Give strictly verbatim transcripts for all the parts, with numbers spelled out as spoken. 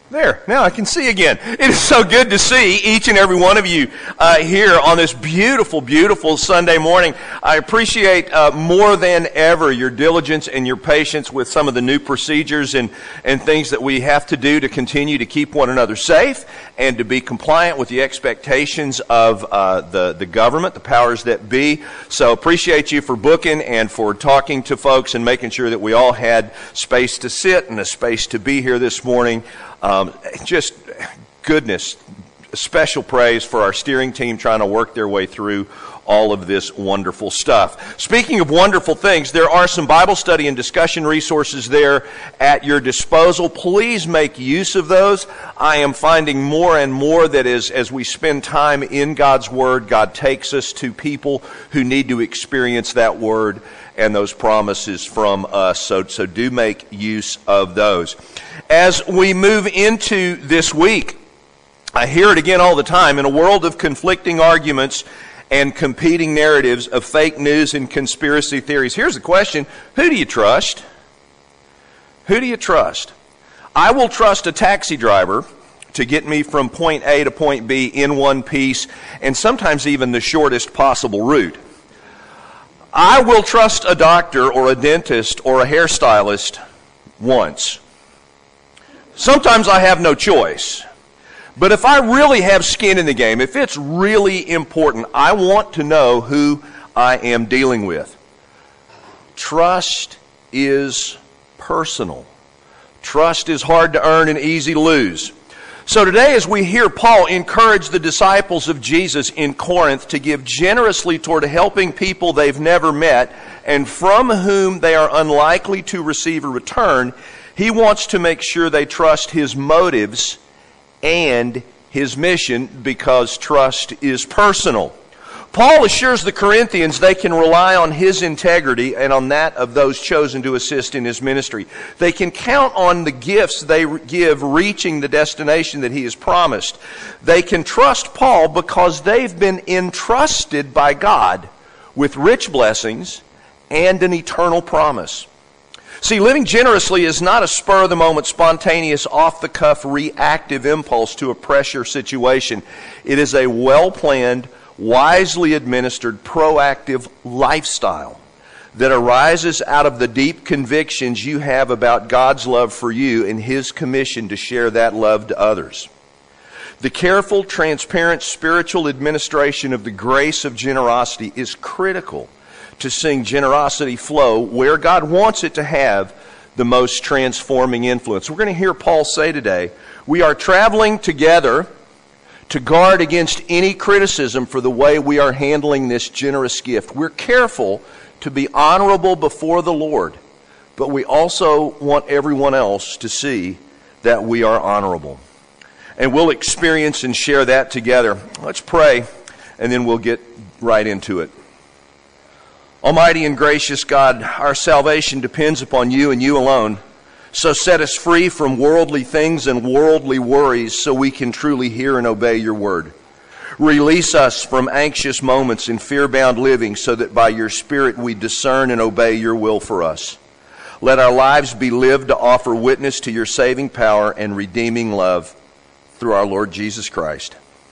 There, now I can see again. It is so good to see each and every one of you uh, here on this beautiful, beautiful Sunday morning. I appreciate uh, more than ever your diligence and your patience with some of the new procedures and, and things that we have to do to continue to keep one another safe and to be compliant with the expectations of uh, the, the government, the powers that be. So appreciate you for booking and for talking to folks and making sure that we all had space to sit and a space to be here this morning. Um, just goodness, special praise for our steering team trying to work their way through all of this wonderful stuff. Speaking of wonderful things, there are some Bible study and discussion resources there at your disposal. Please make use of those. I am finding more and more that as, as we spend time in God's Word, God takes us to people who need to experience that Word and those promises from us. So, so do make use of those. As we move into this week, I hear it again all the time, in a world of conflicting arguments and competing narratives of fake news and conspiracy theories. Here's the question: who do you trust? Who do you trust? I will trust a taxi driver to get me from point A to point B in one piece, and sometimes even the shortest possible route. I will trust a doctor or a dentist or a hairstylist once. Sometimes I have no choice. But if I really have skin in the game, if it's really important, I want to know who I am dealing with. Trust is personal. Trust is hard to earn and easy to lose. So today, as we hear Paul encourage the disciples of Jesus in Corinth to give generously toward helping people they've never met and from whom they are unlikely to receive a return, he wants to make sure they trust his motives and his mission, because trust is personal. Paul assures the Corinthians they can rely on his integrity and on that of those chosen to assist in his ministry. They can count on the gifts they give reaching the destination that he has promised. They can trust Paul because they've been entrusted by God with rich blessings and an eternal promise. See, living generously is not a spur-of-the-moment, spontaneous, off-the-cuff, reactive impulse to a pressure situation. It is a well-planned, wisely administered, proactive lifestyle that arises out of the deep convictions you have about God's love for you and His commission to share that love to others. The careful, transparent, spiritual administration of the grace of generosity is critical to seeing generosity flow where God wants it to have the most transforming influence. We're going to hear Paul say today, we are traveling together to guard against any criticism for the way we are handling this generous gift. We're careful to be honorable before the Lord, but we also want everyone else to see that we are honorable. And we'll experience and share that together. Let's pray, and then we'll get right into it. Almighty and gracious God, our salvation depends upon you and you alone. So set us free from worldly things and worldly worries so we can truly hear and obey your word. Release us from anxious moments and fear-bound living so that by your Spirit we discern and obey your will for us. Let our lives be lived to offer witness to your saving power and redeeming love through our Lord Jesus Christ.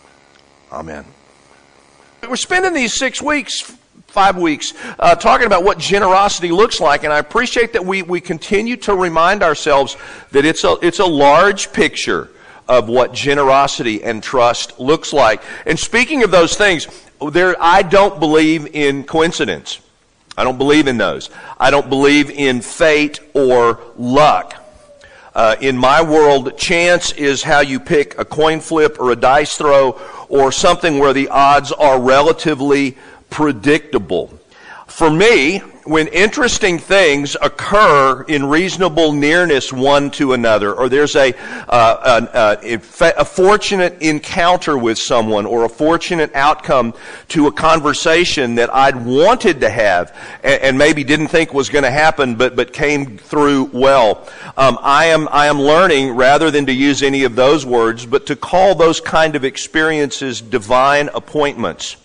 Amen. We're spending these six weeks Five weeks, uh, talking about what generosity looks like, and I appreciate that we, we continue to remind ourselves that it's a it's a large picture of what generosity and trust looks like. And speaking of those things, there I don't believe in coincidence. I don't believe in those. I don't believe in fate or luck. Uh, in my world, chance is how you pick a coin flip or a dice throw or something where the odds are relatively predictable. For me, when interesting things occur in reasonable nearness one to another, or there's a, uh, a, a fortunate encounter with someone or a fortunate outcome to a conversation that I'd wanted to have and, and maybe didn't think was going to happen, but but came through well, um, I am I am learning, rather than to use any of those words, but to call those kind of experiences divine appointments.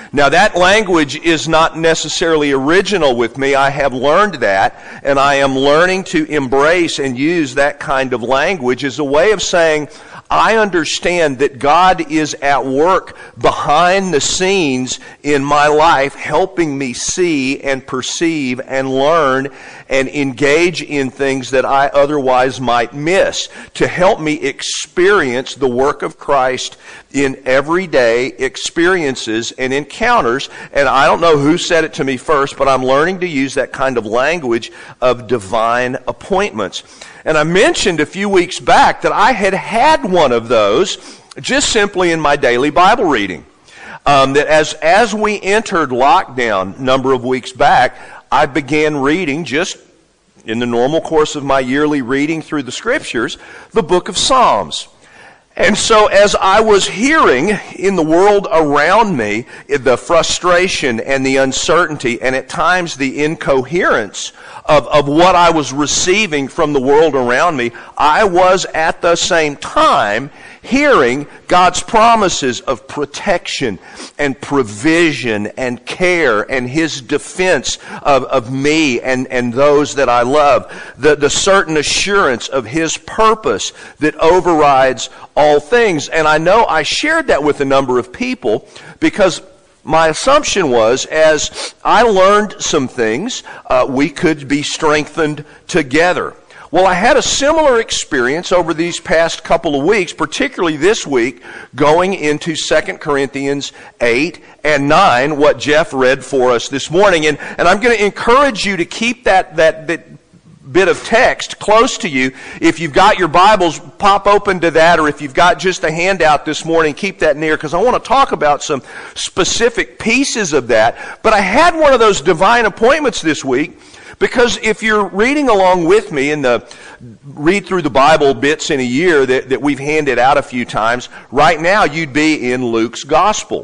Now that language is not necessarily original with me. I have learned that, and I am learning to embrace and use that kind of language as a way of saying, I understand that God is at work behind the scenes in my life, helping me see and perceive and learn and engage in things that I otherwise might miss, to help me experience the work of Christ in everyday experiences and encounters. And I don't know who said it to me first, but I'm learning to use that kind of language of divine appointments. And I mentioned a few weeks back that I had had one of those just simply in my daily Bible reading. Um, that as, as we entered lockdown a number of weeks back, I began reading, just in the normal course of my yearly reading through the Scriptures, the book of Psalms. And so as I was hearing in the world around me the frustration and the uncertainty and at times the incoherence of, of what I was receiving from the world around me, I was at the same time hearing God's promises of protection and provision and care and His defense of, of me and, and those that I love. The, the certain assurance of His purpose that overrides all things. And I know I shared that with a number of people because my assumption was, as I learned some things, uh, we could be strengthened together. Well, I had a similar experience over these past couple of weeks, particularly this week, going into Second Corinthians eight and nine, what Jeff read for us this morning. And, and I'm going to encourage you to keep that, that, that bit of text close to you. If you've got your Bibles, pop open to that, or if you've got just a handout this morning, keep that near, because I want to talk about some specific pieces of that. But I had one of those divine appointments this week, because if you're reading along with me in the read through the Bible bits in a year that, that we've handed out a few times, right now you'd be in Luke's Gospel.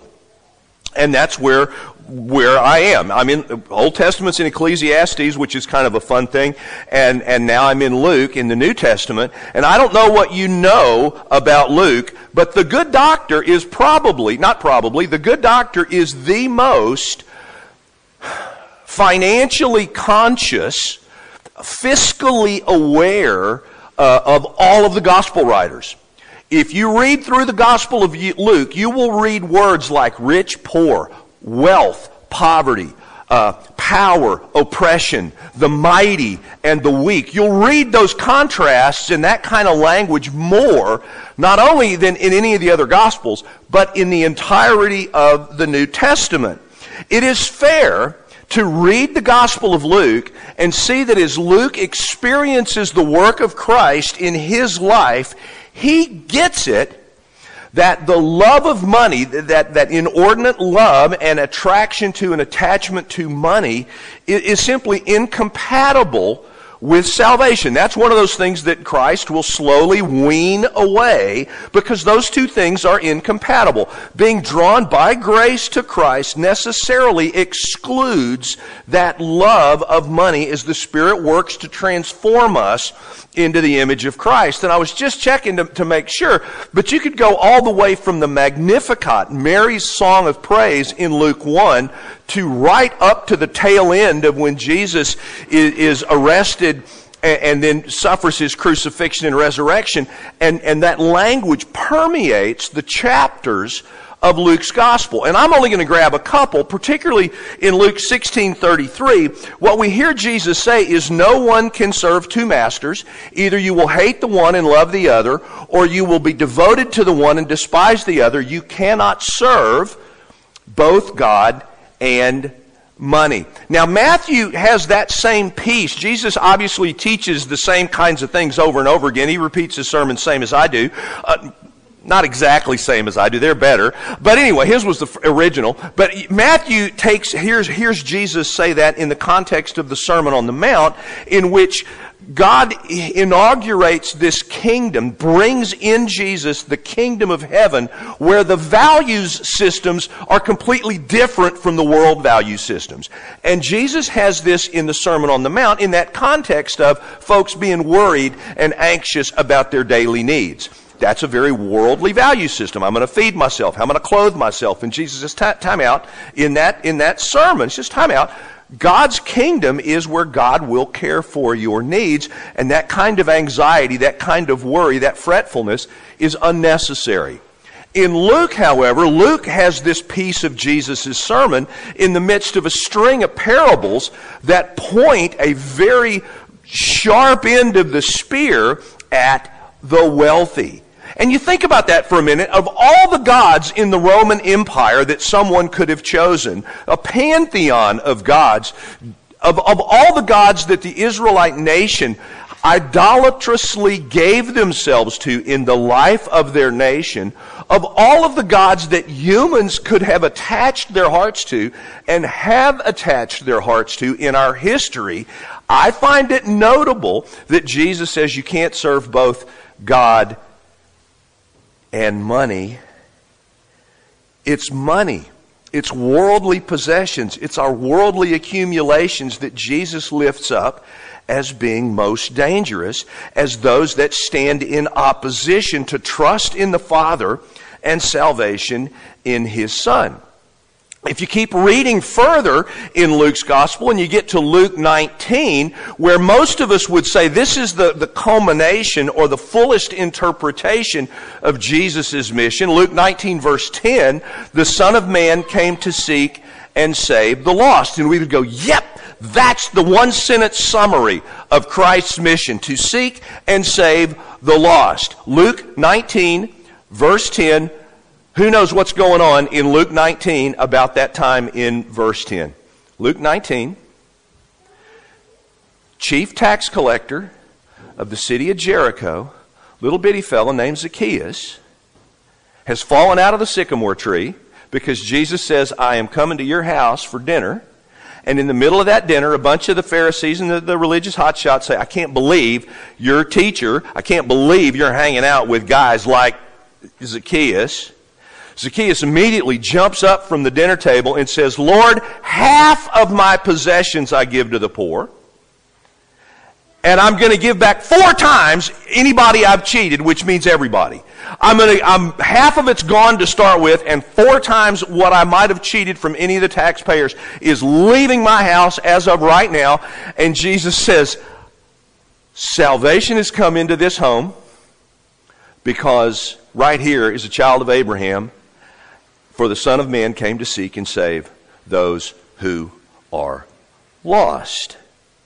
And that's where where I am. I'm in Old Testament's in Ecclesiastes, which is kind of a fun thing, and, and now I'm in Luke in the New Testament. And I don't know what you know about Luke, but the Good Doctor is probably, not probably, the Good Doctor is the most financially conscious, fiscally aware uh, of all of the gospel writers. If you read through the Gospel of Luke, you will read words like rich, poor, wealth, poverty, uh, power, oppression, the mighty, and the weak. You'll read those contrasts in that kind of language more, not only than in any of the other Gospels, but in the entirety of the New Testament. It is fair to read the Gospel of Luke and see that as Luke experiences the work of Christ in his life, he gets it that the love of money, that, that inordinate love and attraction to and attachment to money is, is simply incompatible with salvation. That's one of those things that Christ will slowly wean away, because those two things are incompatible. Being drawn by grace to Christ necessarily excludes that love of money as the Spirit works to transform us into the image of Christ. And I was just checking to, to make sure, but you could go all the way from the Magnificat, Mary's song of praise in Luke one, to right up to the tail end of when Jesus is, is arrested and, and then suffers his crucifixion and resurrection. And, and that language permeates the chapters of Luke's gospel. And I'm only going to grab a couple, particularly in Luke sixteen thirty-three. What we hear Jesus say is, no one can serve two masters. Either you will hate the one and love the other, or you will be devoted to the one and despise the other. You cannot serve both God and money. Now, Matthew has that same piece. Jesus obviously teaches the same kinds of things over and over again. He repeats his sermon same as I do. Uh, Not exactly same as I do. They're better. But anyway, his was the original. But Matthew takes, here's, here's Jesus say that in the context of the Sermon on the Mount, in which God inaugurates this kingdom, brings in Jesus the kingdom of heaven, where the values systems are completely different from the world value systems. And Jesus has this in the Sermon on the Mount in that context of folks being worried and anxious about their daily needs. That's a very worldly value system. I'm going to feed myself. I'm going to clothe myself. And Jesus says, time out. In that, in that sermon, it's just time out. God's kingdom is where God will care for your needs, and that kind of anxiety, that kind of worry, that fretfulness is unnecessary. In Luke, however, Luke has this piece of Jesus' sermon in the midst of a string of parables that point a very sharp end of the spear at the wealthy. And you think about that for a minute. Of all the gods in the Roman Empire that someone could have chosen, a pantheon of gods, of, of all the gods that the Israelite nation idolatrously gave themselves to in the life of their nation, of all of the gods that humans could have attached their hearts to and have attached their hearts to in our history, I find it notable that Jesus says you can't serve both God and money. It's money. It's worldly possessions. It's our worldly accumulations that Jesus lifts up as being most dangerous, as those that stand in opposition to trust in the Father and salvation in His Son. If you keep reading further in Luke's gospel and you get to Luke nineteen, where most of us would say this is the, the culmination or the fullest interpretation of Jesus' mission, Luke nineteen verse ten, the Son of Man came to seek and save the lost. And we would go, yep, that's the one sentence summary of Christ's mission, to seek and save the lost. Luke nineteen verse ten. Who knows what's going on in Luke nineteen about that time in verse ten? Luke nineteen, chief tax collector of the city of Jericho, little bitty fellow named Zacchaeus, has fallen out of the sycamore tree because Jesus says, I am coming to your house for dinner. And in the middle of that dinner, a bunch of the Pharisees and the, the religious hotshots say, I can't believe your teacher, I can't believe you're hanging out with guys like Zacchaeus. Zacchaeus immediately jumps up from the dinner table and says, Lord, half of my possessions I give to the poor, and I'm going to give back four times anybody I've cheated, which means everybody. I'm going to, I'm, half of it's gone to start with, and four times what I might have cheated from any of the taxpayers is leaving my house as of right now. And Jesus says, salvation has come into this home because right here is a child of Abraham. For the Son of Man came to seek and save those who are lost.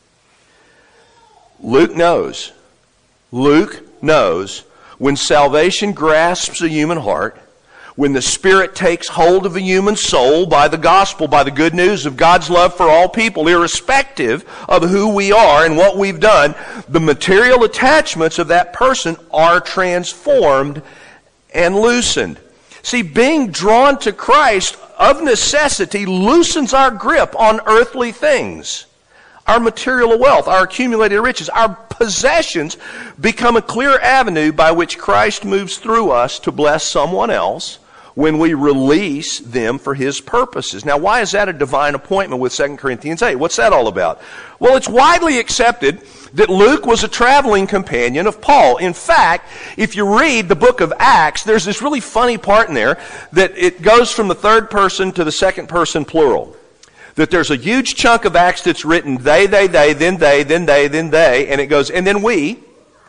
Luke knows. Luke knows when salvation grasps a human heart, when the Spirit takes hold of a human soul by the gospel, by the good news of God's love for all people, irrespective of who we are and what we've done, the material attachments of that person are transformed and loosened. See, being drawn to Christ of necessity loosens our grip on earthly things. Our material wealth, our accumulated riches, our possessions become a clear avenue by which Christ moves through us to bless someone else when we release them for His purposes. Now, why is that a divine appointment with Second Corinthians eight? What's that all about? Well, it's widely accepted that Luke was a traveling companion of Paul. In fact, if you read the book of Acts, there's this really funny part in there that it goes from the third person to the second person plural. That there's a huge chunk of Acts that's written they, they, they, then they, then they, then they, and it goes, and then we.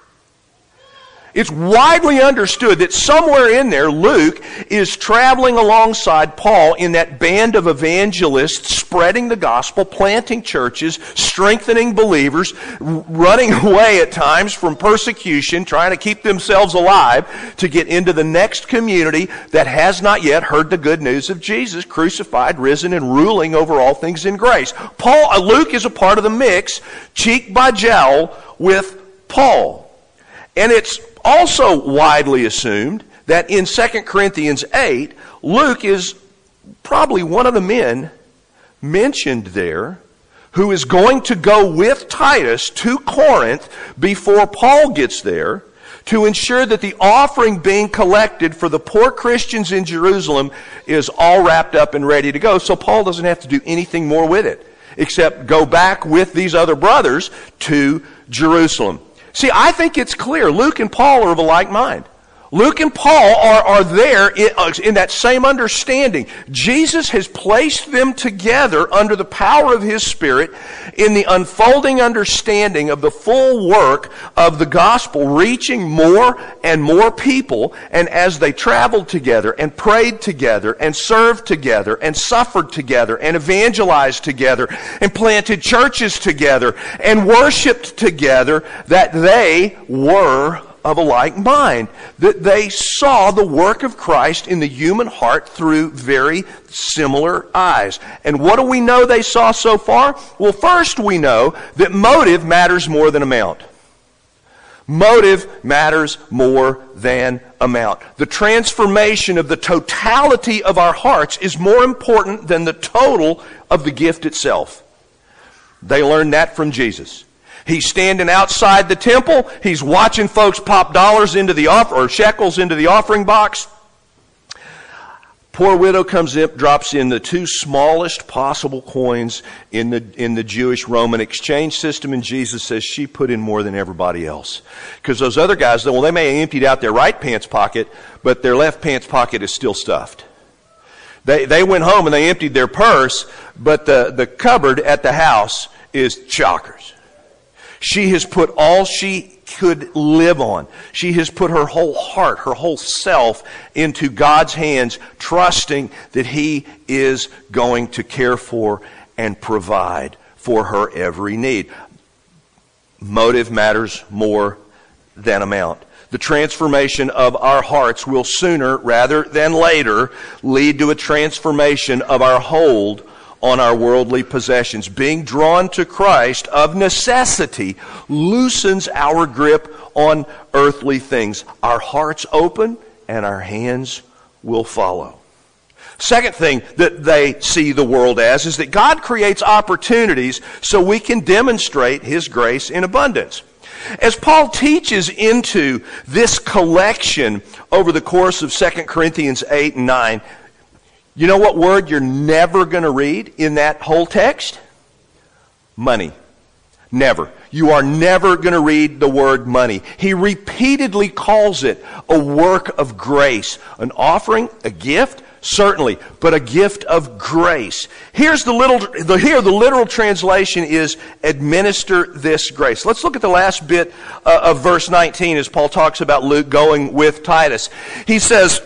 It's widely understood that somewhere in there, Luke is traveling alongside Paul in that band of evangelists spreading the gospel, planting churches, strengthening believers, running away at times from persecution, trying to keep themselves alive to get into the next community that has not yet heard the good news of Jesus, crucified, risen, and ruling over all things in grace. Paul, uh, Luke is a part of the mix, cheek by jowl with Paul. And it's also widely assumed that in Second Corinthians eight, Luke is probably one of the men mentioned there who is going to go with Titus to Corinth before Paul gets there to ensure that the offering being collected for the poor Christians in Jerusalem is all wrapped up and ready to go. So Paul doesn't have to do anything more with it except go back with these other brothers to Jerusalem. See, I think it's clear Luke and Paul are of a like mind. Luke and Paul are, are there in, in that same understanding. Jesus has placed them together under the power of His Spirit in the unfolding understanding of the full work of the gospel, reaching more and more people. And as they traveled together and prayed together and served together and suffered together and evangelized together and planted churches together and worshiped together, that they were of a like mind, that they saw the work of Christ in the human heart through very similar eyes. And what do we know they saw so far? Well, first we know that motive matters more than amount. Motive matters more than amount. The transformation of the totality of our hearts is more important than the total of the gift itself. They learned that from Jesus. He's standing outside the temple. He's watching folks pop dollars into the offer or shekels into the offering box. Poor widow comes in, drops in the two smallest possible coins in the in the Jewish Roman exchange system, and Jesus says she put in more than everybody else. Because those other guys, well, they may have emptied out their right pants pocket, but their left pants pocket is still stuffed. They they went home and they emptied their purse, but the, the cupboard at the house is chockers. She has put all she could live on. She has put her whole heart, her whole self into God's hands, trusting that He is going to care for and provide for her every need. Motive matters more than amount. The transformation of our hearts will sooner rather than later lead to a transformation of our hold on our worldly possessions. Being drawn to Christ of necessity loosens our grip on earthly things. Our hearts open and our hands will follow. Second thing that they see the world as is that God creates opportunities so we can demonstrate His grace in abundance. As Paul teaches into this collection over the course of Second Corinthians eight and nine, you know what word you're never going to read in that whole text? Money. Never. You are never going to read the word money. He repeatedly calls it a work of grace. An offering, a gift, certainly, but a gift of grace. Here's the little, the, here the literal translation is administer this grace. Let's look at the last bit uh, of verse nineteen as Paul talks about Luke going with Titus. He says,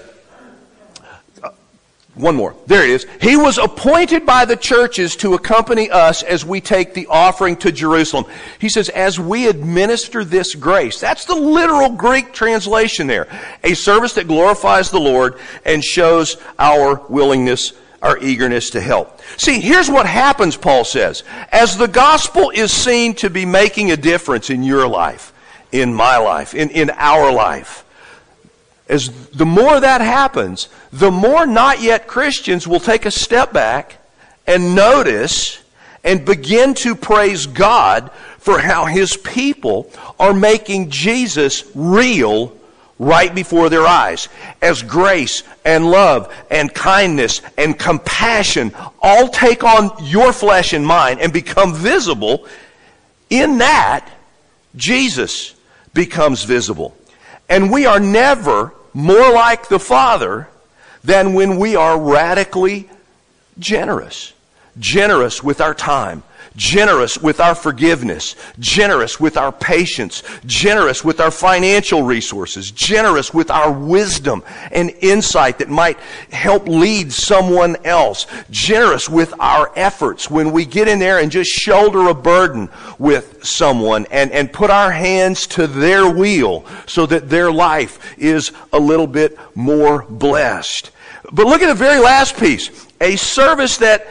One more. There it is. He was appointed by the churches to accompany us as we take the offering to Jerusalem. He says, as we administer this grace. That's the literal Greek translation there. A service that glorifies the Lord and shows our willingness, our eagerness to help. See, here's what happens, Paul says. As the gospel is seen to be making a difference in your life, in my life, in, in our life, as the more that happens, the more not yet Christians will take a step back and notice and begin to praise God for how His people are making Jesus real right before their eyes. As grace and love and kindness and compassion all take on your flesh and mine and become visible, in that, Jesus becomes visible. And we are never more like the Father than when we are radically generous. Generous with our time. Generous with our forgiveness. Generous with our patience. Generous with our financial resources. Generous with our wisdom and insight that might help lead someone else. Generous with our efforts when we get in there and just shoulder a burden with someone and, and put our hands to their wheel so that their life is a little bit more blessed. But look at the very last piece. A service that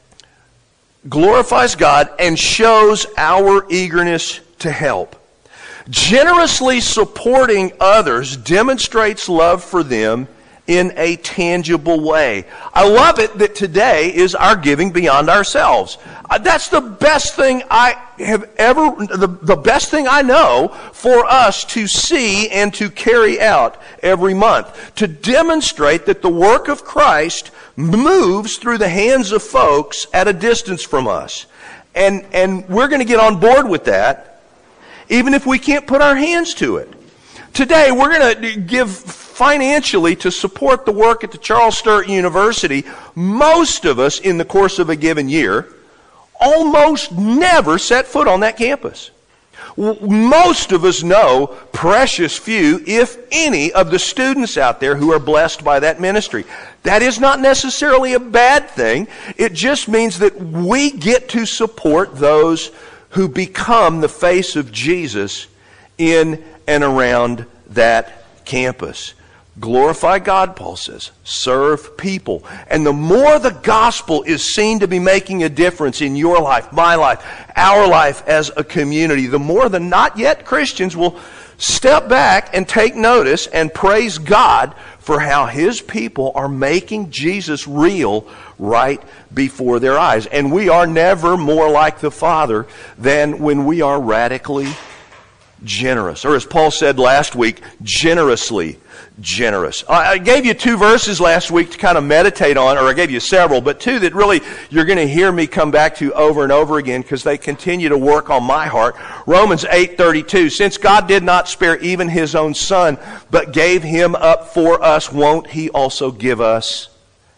glorifies God and shows our eagerness to help. Generously supporting others demonstrates love for them in a tangible way. I love it that today is our giving beyond ourselves. That's the best thing I have ever, the, the best thing I know for us to see and to carry out every month. To demonstrate that the work of Christ moves through the hands of folks at a distance from us. And, and we're going to get on board with that, even if we can't put our hands to it. Today, we're going to give financially to support the work at the Charles Sturt University, most of us in the course of a given year almost never set foot on that campus. Most of us know precious few, if any, of the students out there who are blessed by that ministry. That is not necessarily a bad thing. It just means that we get to support those who become the face of Jesus in and around that campus. Glorify God, Paul says. Serve people. And the more the gospel is seen to be making a difference in your life, my life, our life as a community, the more the not yet Christians will step back and take notice and praise God for how His people are making Jesus real right before their eyes. And we are never more like the Father than when we are radically generous. Or as Paul said last week, generously generous. I gave you two verses last week to kind of meditate on, or I gave you several, but two that really you're going to hear me come back to over and over again because they continue to work on my heart. Romans eight thirty-two, since God did not spare even His own Son, but gave Him up for us, won't He also give us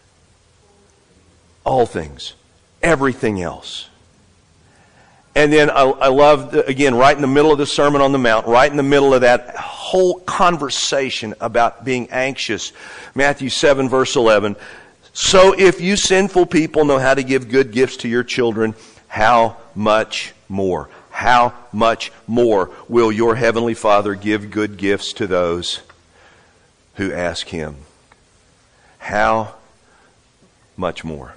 all things, everything else? And then I, I love, again, right in the middle of the Sermon on the Mount, right in the middle of that whole conversation about being anxious, Matthew seven, verse eleven. So if you sinful people know how to give good gifts to your children, how much more? How much more will your Heavenly Father give good gifts to those who ask Him? How much more?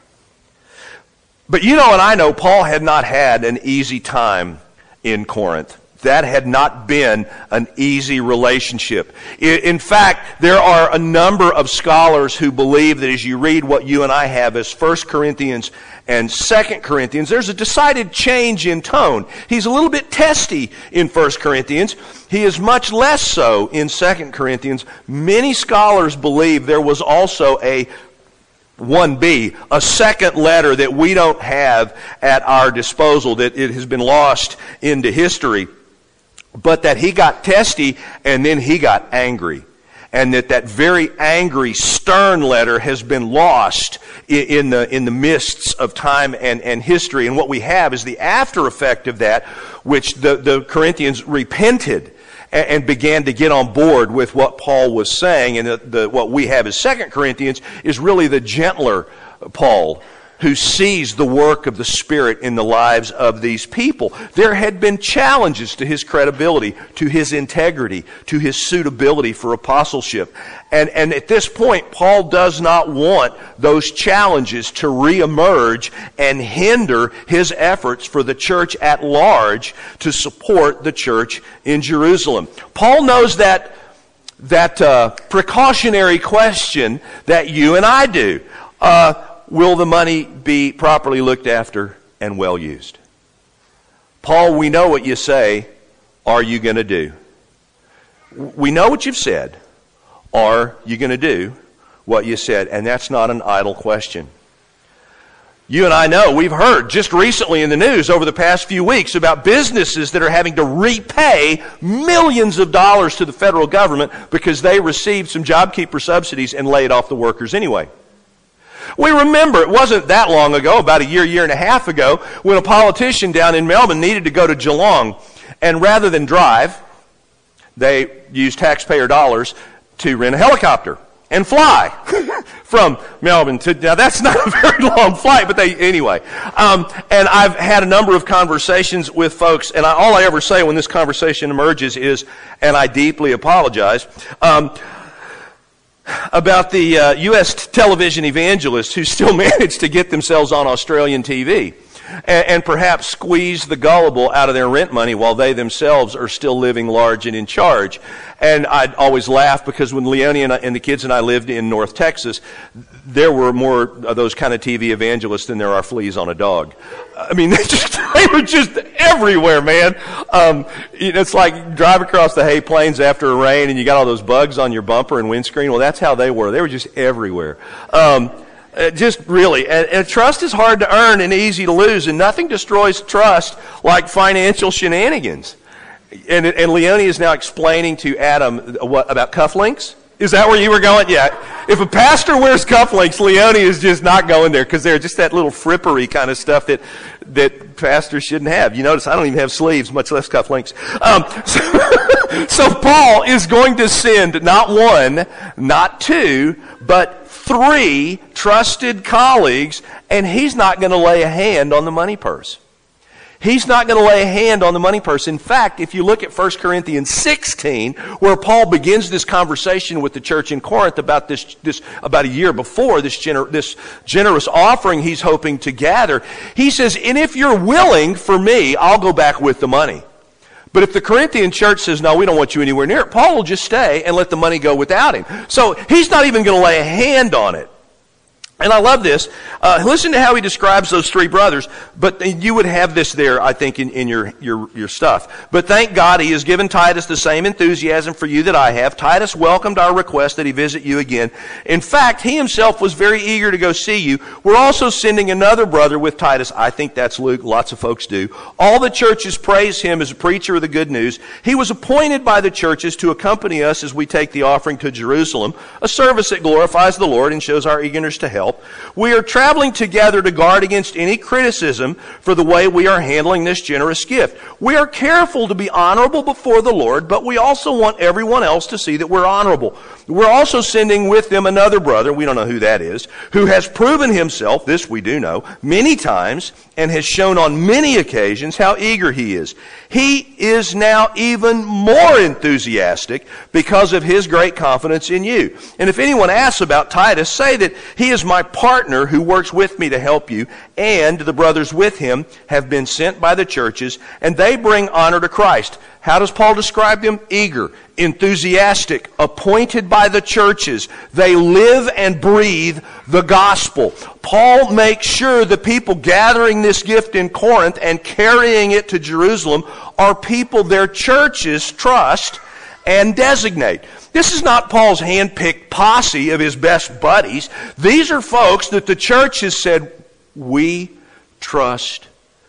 But you know and I know Paul had not had an easy time in Corinth. That had not been an easy relationship. In fact, there are a number of scholars who believe that as you read what you and I have as First Corinthians and Second Corinthians, there's a decided change in tone. He's a little bit testy in First Corinthians. He is much less so in Second Corinthians. Many scholars believe there was also a one B, a second letter that we don't have at our disposal, that it has been lost into history, but that he got testy and then he got angry. And that that very angry, stern letter has been lost in the in the mists of time and, and history. And what we have is the after effect of that, which the, the Corinthians repented and began to get on board with what Paul was saying. And the, the, what we have as Second Corinthians is really the gentler Paul, who sees the work of the Spirit in the lives of these people. There had been challenges to his credibility, to his integrity, to his suitability for apostleship. And, and at this point, Paul does not want those challenges to reemerge and hinder his efforts for the church at large to support the church in Jerusalem. Paul knows that, that uh, precautionary question that you and I do. Uh, Will the money be properly looked after and well used? Paul, we know what you say. Are you going to do? We know what you've said. Are you going to do what you said? And that's not an idle question. You and I know, we've heard just recently in the news over the past few weeks about businesses that are having to repay millions of dollars to the federal government because they received some JobKeeper subsidies and laid off the workers anyway. We remember it wasn't that long ago, about a year, year and a half ago, when a politician down in Melbourne needed to go to Geelong. And rather than drive, they used taxpayer dollars to rent a helicopter and fly from Melbourne to, now that's not a very long flight, but they, anyway. Um, and I've had a number of conversations with folks, and I, all I ever say when this conversation emerges is, and I deeply apologize, um, about the uh, U S television evangelists who still manage to get themselves on Australian T V and, and perhaps squeeze the gullible out of their rent money while they themselves are still living large and in charge. And I'd always laugh because when Leonie and, I, and the kids and I lived in North Texas, there were more of those kind of T V evangelists than there are fleas on a dog. I mean, they just they were just everywhere, man. Um, you know, it's like drive across the hay plains after a rain and you got all those bugs on your bumper and windscreen. Well, that's how they were. They were just everywhere. Um, just really. And, and trust is hard to earn and easy to lose, and nothing destroys trust like financial shenanigans. And, and Leonie is now explaining to Adam what about cufflinks. Is that where you were going? Yeah. If a pastor wears cufflinks, Leone is just not going there because they're just that little frippery kind of stuff that that pastors shouldn't have. You notice I don't even have sleeves, much less cufflinks. Um, so, so Paul is going to send not one, not two, but three trusted colleagues, and he's not going to lay a hand on the money purse. He's not going to lay a hand on the money purse. In fact, if you look at First Corinthians sixteen, where Paul begins this conversation with the church in Corinth about this, this about a year before, this, gener, this generous offering he's hoping to gather, he says, and if you're willing for me, I'll go back with the money. But if the Corinthian church says, no, we don't want you anywhere near it, Paul will just stay and let the money go without him. So he's not even going to lay a hand on it. And I love this. Uh, listen to how he describes those three brothers. But you would have this there, I think, in, in your, your, your stuff. But thank God he has given Titus the same enthusiasm for you that I have. Titus welcomed our request that he visit you again. In fact, he himself was very eager to go see you. We're also sending another brother with Titus. I think that's Luke. Lots of folks do. All the churches praise him as a preacher of the good news. He was appointed by the churches to accompany us as we take the offering to Jerusalem, a service that glorifies the Lord and shows our eagerness to help. We are traveling together to guard against any criticism for the way we are handling this generous gift. We are careful to be honorable before the Lord, but we also want everyone else to see that we're honorable. We're also sending with them another brother, we don't know who that is, who has proven himself, this we do know, many times and has shown on many occasions how eager he is. He is now even more enthusiastic because of his great confidence in you. And if anyone asks about Titus, say that he is my partner who works with me to help you, and the brothers with him have been sent by the churches, and they bring honor to Christ. How does Paul describe them? Eager, enthusiastic, appointed by the churches. They live and breathe the gospel. Paul makes sure the people gathering this gift in Corinth and carrying it to Jerusalem are people their churches trust and designate. This is not Paul's hand-picked posse of his best buddies. These are folks that the church has said, we trust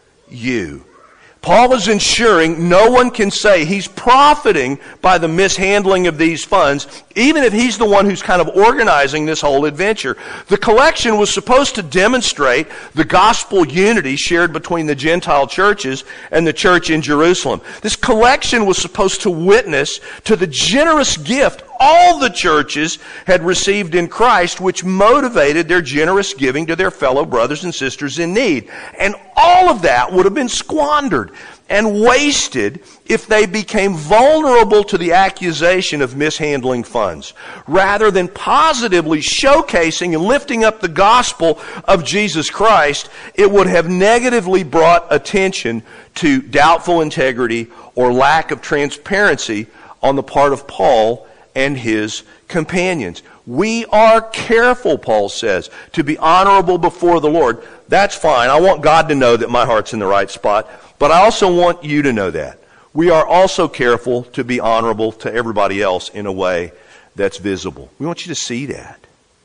you. Paul is ensuring no one can say he's profiting by the mishandling of these funds, even if he's the one who's kind of organizing this whole adventure. The collection was supposed to demonstrate the gospel unity shared between the Gentile churches and the church in Jerusalem. This collection was supposed to witness to the generous gift all the churches had received in Christ, which motivated their generous giving to their fellow brothers and sisters in need. And all of that would have been squandered and wasted if they became vulnerable to the accusation of mishandling funds. Rather than positively showcasing and lifting up the gospel of Jesus Christ, it would have negatively brought attention to doubtful integrity or lack of transparency on the part of Paul and his companions. We are careful, Paul says, to be honorable before the Lord. That's fine. I want God to know that my heart's in the right spot, but I also want you to know that. We are also careful to be honorable to everybody else in a way that's visible. We want you to see that.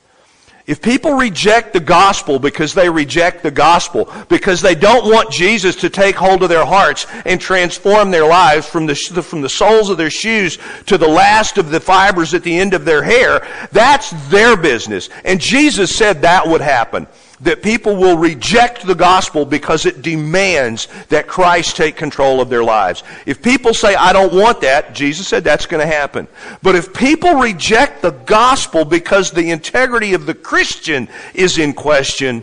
If people reject the gospel because they reject the gospel, because they don't want Jesus to take hold of their hearts and transform their lives from the, from the soles of their shoes to the last of the fibers at the end of their hair, that's their business. And Jesus said that would happen. That people will reject the gospel because it demands that Christ take control of their lives. If people say, I don't want that, Jesus said that's going to happen. But if people reject the gospel because the integrity of the Christian is in question,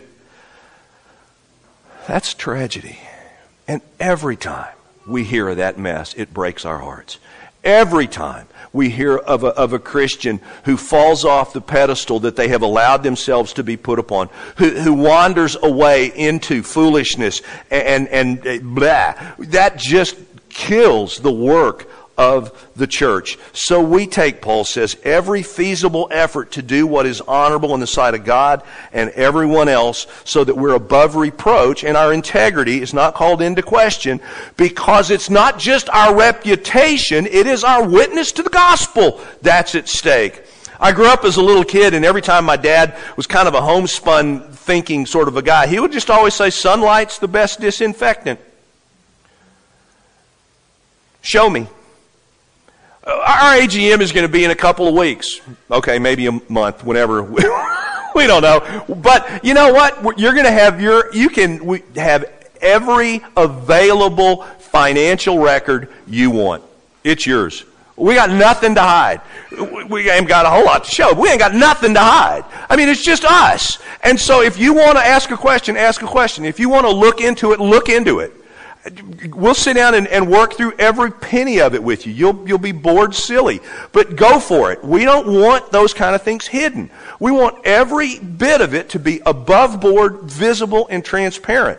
that's tragedy. And every time we hear of that mess, it breaks our hearts. Every time we hear of a, of a Christian who falls off the pedestal that they have allowed themselves to be put upon, who, who wanders away into foolishness and, and, and blah, that just kills the work of the church. So we take, Paul says, every feasible effort to do what is honorable in the sight of God and everyone else so that we're above reproach and our integrity is not called into question, because it's not just our reputation, it is our witness to the gospel that's at stake. I grew up as a little kid, and every time my dad was kind of a homespun thinking sort of a guy, he would just always say, sunlight's the best disinfectant. Show me. Our A G M is going to be in a couple of weeks. Okay, maybe a month, whenever. We don't know. But you know what? You're going to have your, you can have every available financial record you want. It's yours. We got nothing to hide. We ain't got a whole lot to show. We ain't got nothing to hide. I mean, it's just us. And so if you want to ask a question, ask a question. If you want to look into it, look into it. We'll sit down and, and work through every penny of it with you. You'll, you'll be bored silly. But go for it. We don't want those kind of things hidden. We want every bit of it to be above board, visible, and transparent.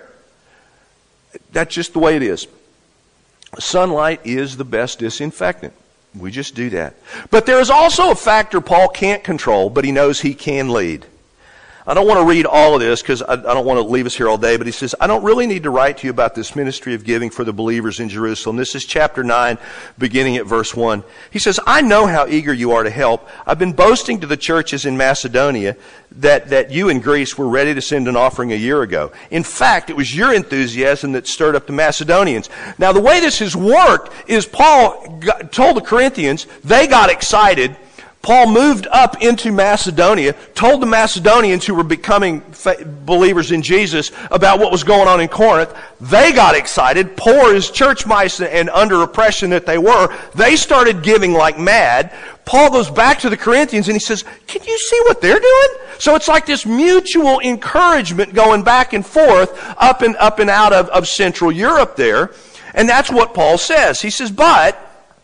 That's just the way it is. Sunlight is the best disinfectant. We just do that. But there is also a factor Paul can't control, but he knows he can lead. I don't want to read all of this because I, I don't want to leave us here all day, but he says, I don't really need to write to you about this ministry of giving for the believers in Jerusalem. This is chapter nine, beginning at verse one. He says, I know how eager you are to help. I've been boasting to the churches in Macedonia that, that you in Greece were ready to send an offering a year ago. In fact, it was your enthusiasm that stirred up the Macedonians. Now, the way this has worked is Paul got, told the Corinthians, they got excited. Paul moved up into Macedonia, told the Macedonians who were becoming fa- believers in Jesus about what was going on in Corinth. They got excited. Poor as church mice and under oppression that they were, they started giving like mad. Paul goes back to the Corinthians and he says, can you see what they're doing? So it's like this mutual encouragement going back and forth up and up and out of, of Central Europe there. And that's what Paul says. He says, but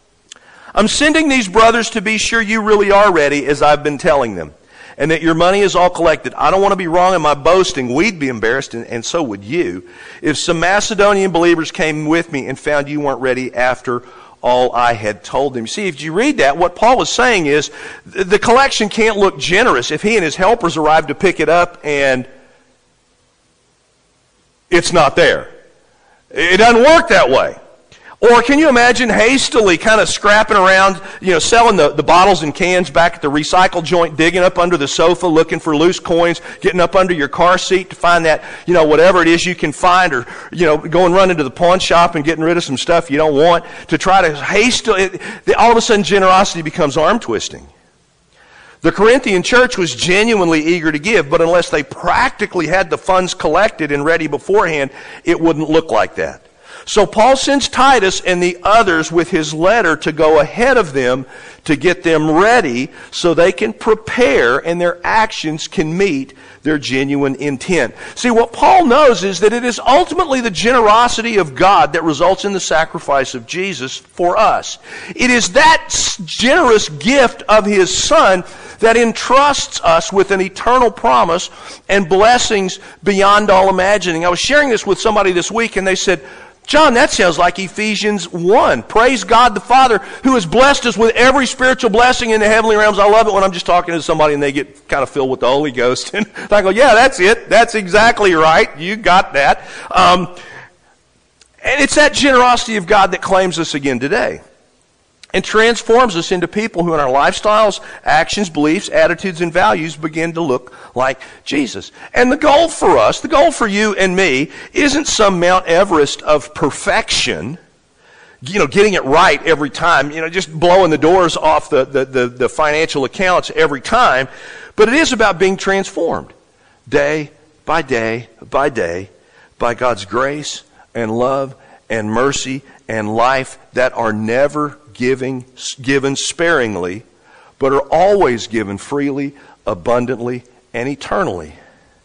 I'm sending these brothers to be sure you really are ready as I've been telling them, and that your money is all collected. I don't want to be wrong in my boasting. We'd be embarrassed, and, and so would you, if some Macedonian believers came with me and found you weren't ready after all I had told them. See, if you read that, what Paul is saying is the collection can't look generous if he and his helpers arrive to pick it up and it's not there. It doesn't work that way. Or can you imagine hastily kind of scrapping around, you know, selling the, the bottles and cans back at the recycle joint, digging up under the sofa, looking for loose coins, getting up under your car seat to find that, you know, whatever it is you can find, or, you know, going run into the pawn shop and getting rid of some stuff you don't want, to try to hastily, all of a sudden generosity becomes arm twisting. The Corinthian church was genuinely eager to give, but unless they practically had the funds collected and ready beforehand, it wouldn't look like that. So Paul sends Titus and the others with his letter to go ahead of them to get them ready so they can prepare and their actions can meet their genuine intent. See, what Paul knows is that it is ultimately the generosity of God that results in the sacrifice of Jesus for us. It is that generous gift of his Son that entrusts us with an eternal promise and blessings beyond all imagining. I was sharing this with somebody this week and they said, John, that sounds like Ephesians one. Praise God the Father who has blessed us with every spiritual blessing in the heavenly realms. I love it when I'm just talking to somebody and they get kind of filled with the Holy Ghost. And I go, yeah, that's it. That's exactly right. You got that. Um, and it's that generosity of God that claims us again today and transforms us into people who in our lifestyles, actions, beliefs, attitudes, and values begin to look like Jesus. And the goal for us, the goal for you and me, isn't some Mount Everest of perfection, you know, getting it right every time, you know, just blowing the doors off the, the, the, the financial accounts every time, but it is about being transformed day by day by day by God's grace and love and mercy and life that are never giving, given sparingly, but are always given freely, abundantly, and eternally.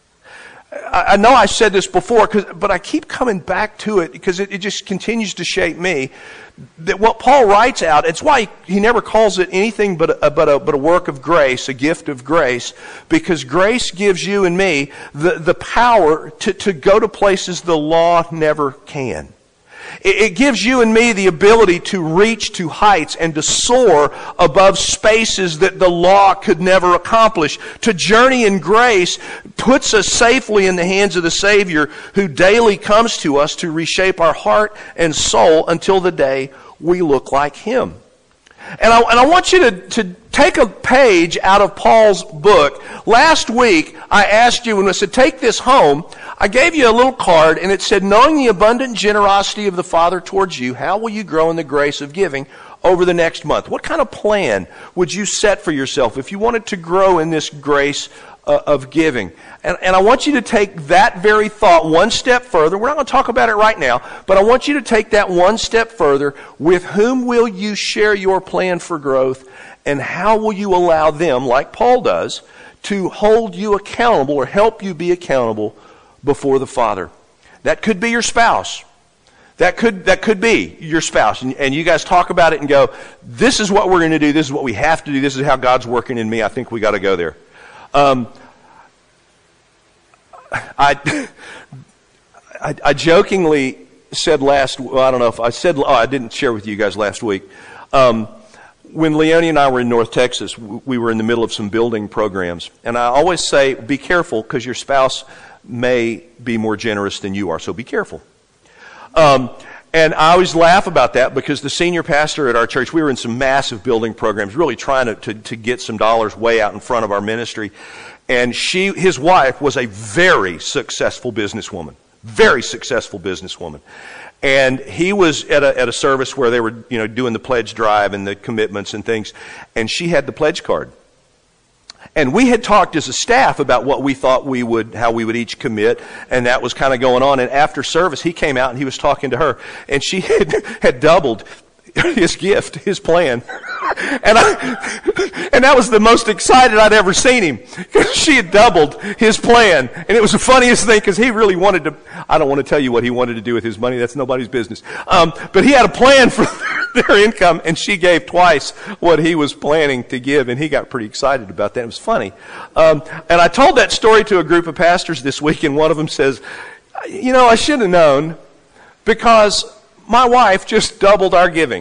I, I know I said this before, but I keep coming back to it because it, it just continues to shape me. That what Paul writes out, it's why he, he never calls it anything but a, but, a, but a work of grace, a gift of grace, because grace gives you and me the, the power to, to go to places the law never can. It gives you and me the ability to reach to heights and to soar above spaces that the law could never accomplish. To journey in grace puts us safely in the hands of the Savior who daily comes to us to reshape our heart and soul until the day we look like Him. And I, and I want you to, to take a page out of Paul's book. Last week, I asked you, when I said, take this home, I gave you a little card, and it said, knowing the abundant generosity of the Father towards you, how will you grow in the grace of giving over the next month? What kind of plan would you set for yourself if you wanted to grow in this grace uh, of giving? And, and I want you to take that very thought one step further. We're not going to talk about it right now, but I want you to take that one step further. With whom will you share your plan for growth, and how will you allow them, like Paul does, to hold you accountable or help you be accountable before the Father? That could be your spouse. That could that could be your spouse. And, and you guys talk about it and go, this is what we're going to do. This is what we have to do. This is how God's working in me. I think we got to go there. Um, I, I I jokingly said last, well, I don't know if I said, oh, I didn't share with you guys last week. Um, when Leonie and I were in North Texas, we were in the middle of some building programs. And I always say, be careful, because your spouse may be more generous than you are. So be careful. Um, and I always laugh about that, because the senior pastor at our church, we were in some massive building programs, really trying to, to, to get some dollars way out in front of our ministry. And she, his wife, was a very successful businesswoman, very successful businesswoman. And he was at a, at a service where they were, you know, doing the pledge drive and the commitments and things. And she had the pledge card. And we had talked as a staff about what we thought we would, how we would each commit, and that was kind of going on. And after service, he came out and he was talking to her, and she had, had doubled his gift, his plan. And I, and that was the most excited I'd ever seen him, because she had doubled his plan. And it was the funniest thing, because he really wanted to, I don't want to tell you what he wanted to do with his money. That's nobody's business. Um, but he had a plan for their income, and she gave twice what he was planning to give, and he got pretty excited about that. It was funny. Um, and I told that story to a group of pastors this week, and one of them says, you know, I should have known, because my wife just doubled our giving.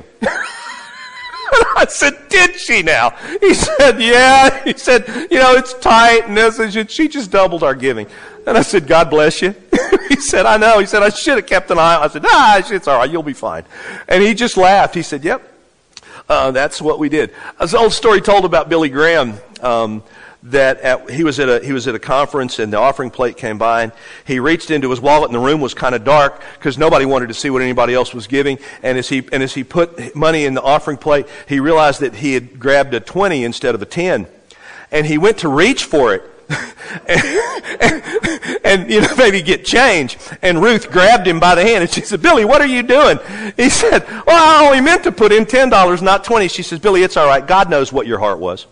I said, did she now? He said, yeah. He said, you know, it's tight, and this, and she just doubled our giving. And I said, God bless you. He said, I know. He said, I should have kept an eye on it. I said, ah, it's all right. You'll be fine. And he just laughed. He said, yep, uh, that's what we did. There's an old story told about Billy Graham, um, that at, he was at a he was at a conference, and the offering plate came by, and he reached into his wallet, and the room was kind of dark because nobody wanted to see what anybody else was giving. And as he and as he put money in the offering plate, he realized that he had grabbed a twenty instead of a ten, and he went to reach for it. and, and, and, you know, maybe get change. And Ruth grabbed him by the hand, and she said, Billy, what are you doing? He said, well, I only meant to put in ten dollars, not twenty. She says, Billy, it's all right. God knows what your heart was.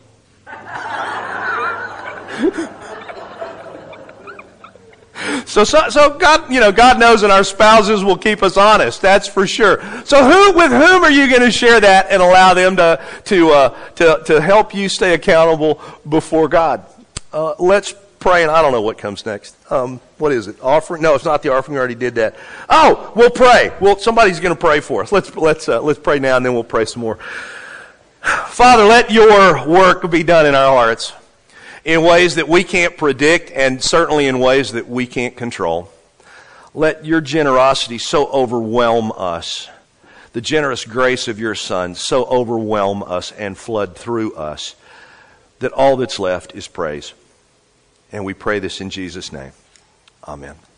So, so, so God, you know, God knows that our spouses will keep us honest. That's for sure. So, who, with whom are you going to share that and allow them to to uh, to to help you stay accountable before God? Uh, let's pray, and I don't know what comes next. Um, what is it? Offering? No, it's not the offering. We already did that. Oh, we'll pray. Well, somebody's going to pray for us. Let's let's uh, let's pray now, and then we'll pray some more. Father, let your work be done in our hearts, in ways that we can't predict, and certainly in ways that we can't control. Let your generosity so overwhelm us, the generous grace of your Son so overwhelm us and flood through us, that all that's left is praise. And we pray this in Jesus' name. Amen.